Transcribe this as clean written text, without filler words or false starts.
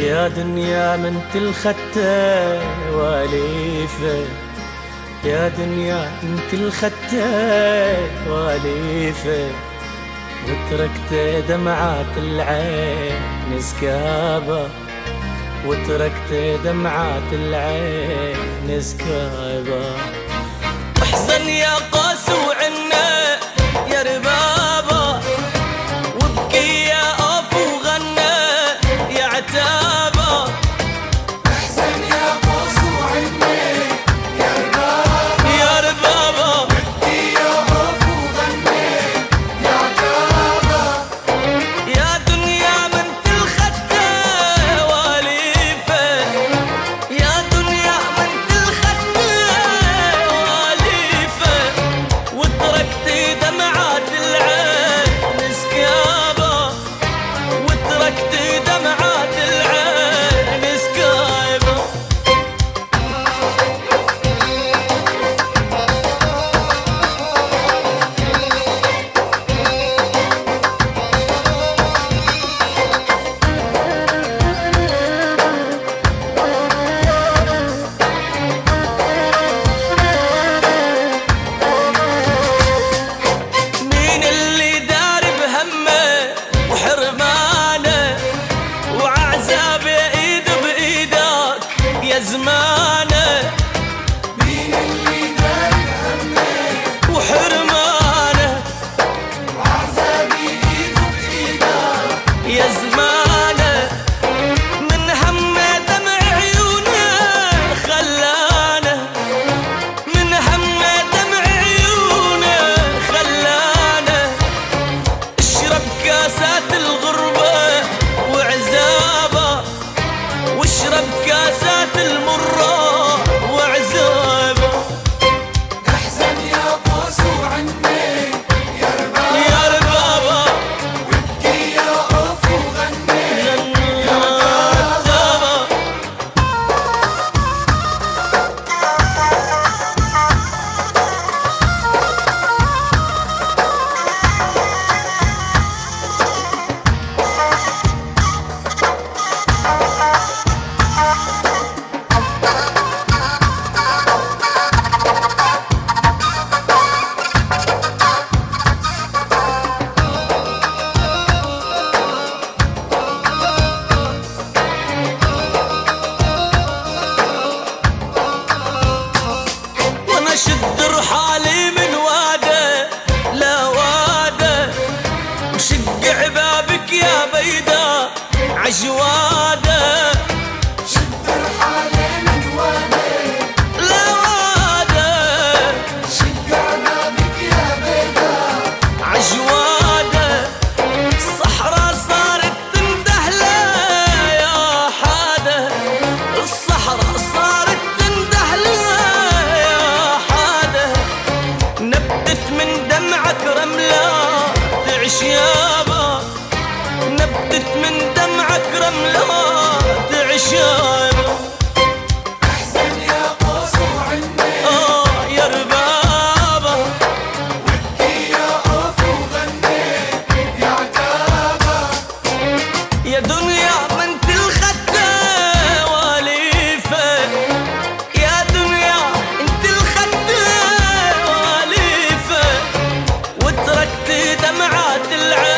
يا دنيا من الخدة واليفة، يا دنيا انت الخدة واليفة، وتركت دمعات العين سكابة، وتركت دمعات العين سكابة. احزن يا قاس وعنا يا ربابة، وابكي يا أف وغنى يا عتابة. احزن يا قاس وعنا يا ربابة، يا ربابة، وابكي يا أف وغنى يا عتابة. يا دنيا من الخدة واليفة، يا دنيا من الخدة واليفة، وتركت دمعات العين سكابة، وتركت دمعات العين سكابة. مين اللي دار بهمه وحرمانه، وعذاب ايد بايدك يا زمانه. مين اللي دار بهمه وحرمانه وعذابي ايده بايدك يا زمانه، من همه دمع عيونه خلانه، من همه دمع عيونه خلانه. اشرب كاسات الغربة وعذابه، واشرب كاسات المرة وعذابه. احزن يا قاس وعنا يا ربابة، يا ربابة، وابكي يا أف وغنى يا عتابة. وانا شد رحالي من واده لواده، وشق عبابك يا بيدا عجواده. شد رحالي من واده لواده شق عنابك يا بيدا عجواده، الصحراء صارت تنده له يا حاده، الصحراء صارت تنده له يا حاده. نبتت من دمعك رملة تعش يابا، نبتت من دمعك رملة تعش يابا. احزن يا قاس وعنا يا ربابة، وابكي يا أف وغنى يا عتابة. يا دنيا بنت الخدة واليفة، يا دنيا انت الخدة واليفة، وتركت دمعات العين